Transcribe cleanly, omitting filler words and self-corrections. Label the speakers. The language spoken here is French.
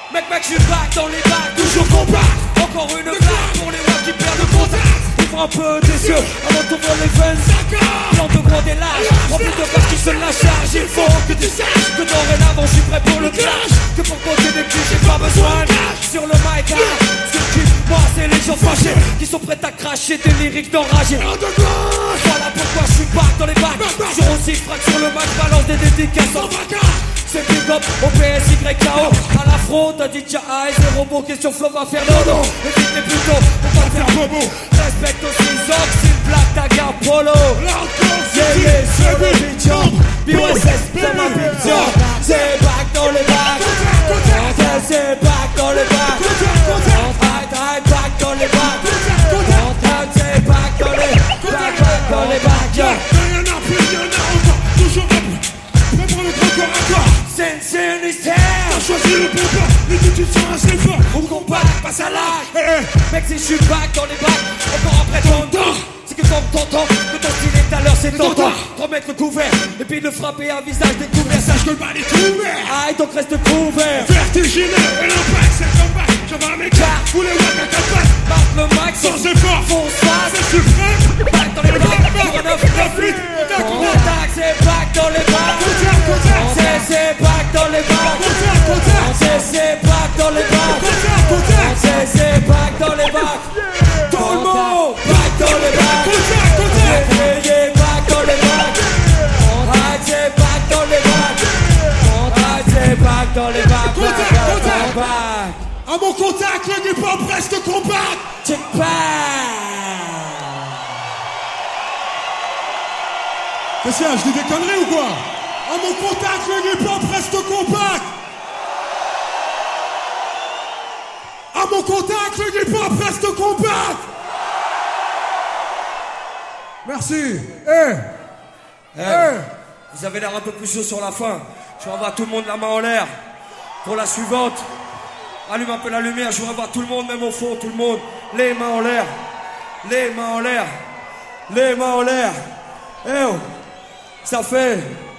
Speaker 1: Mec, je suis back dans les bacs, toujours compact. Encore une blague pour les mecs qui perdent le contact. Ouvre un peu tes yeux avant d'ouvrir les veines. Plan de gros des lâches, rempli de barres qui se la charge. Il faut que tu saches que dorénavant je suis prêt pour le clash. Que pour côté des petits j'ai pas besoin de cash. Sur le mic, ce qui moi c'est les gens fâchés qui sont prêts à cracher des lyriques d'enragés. Voilà pourquoi je suis back dans les bacs. Toujours aussi frac sur le mic, balance des dédicaces en vacances. C'est big up au PSYKO. À l'afro, t'as dit tcha aïe, zéro beau question flow va faire dodo. Évite les plutôt, faut pas faire bobo. Respecte aussi Zox, s'il blague ta garde polo. Yeah, yeah, sur le bitch. BOSS, c'est ma picture. C'est back dans les bacs. C'est back dans les bacs. Back dans les bacs. C'est back dans les bacs. Back dans les bacs.
Speaker 2: Y'en a plus, y'en a encore. Toujours prêt pour le gros corps à corps.
Speaker 1: Sincerity.
Speaker 2: T'as choisi le bon pas, les deux tu sont assez forts.
Speaker 1: On combat, passe à l'âge. Mec, si je suis back dans les bacs, encore après ton temps. C'est que t'entends que ton style est à l'heure, c'est tentant. Remettre le couvert, et puis le frapper à visage découvert. Sache que le bal est ouvert. Aïe, donc reste couvert.
Speaker 2: Vertigineux, et l'impact, c'est le comeback. J'en vais à mes cartes, ou les wack à 4 pattes.
Speaker 1: Marque le max,
Speaker 2: sans effort,
Speaker 1: fonce face.
Speaker 2: C'est suprême.
Speaker 1: Back dans les bacs, pour un 9-8. Contact, c'est back dans les bacs. C'est back dans les bacs. C'est back dans les bacs. C'est back dans les bacs. Tout le monde, back dans les bacs. Yeah, back dans les bacs. C'est back dans les bacs. C'est back dans les bacs.
Speaker 2: À mon contact, le hip-hop reste compact.
Speaker 1: Check back.
Speaker 2: Qu'est-ce qu'il y a, je dis des conneries ou quoi? À mon contact, le hip-hop reste compact. À mon contact, le hip-hop reste compact. Merci.
Speaker 1: Vous avez l'air un peu plus chaud sur la fin. Je vais voir tout le monde la main en l'air. Pour la suivante, allume un peu la lumière. Je voudrais voir tout le monde, même au fond, tout le monde. Les mains en l'air. Les mains en l'air. Les mains en l'air. Eh oh, ça fait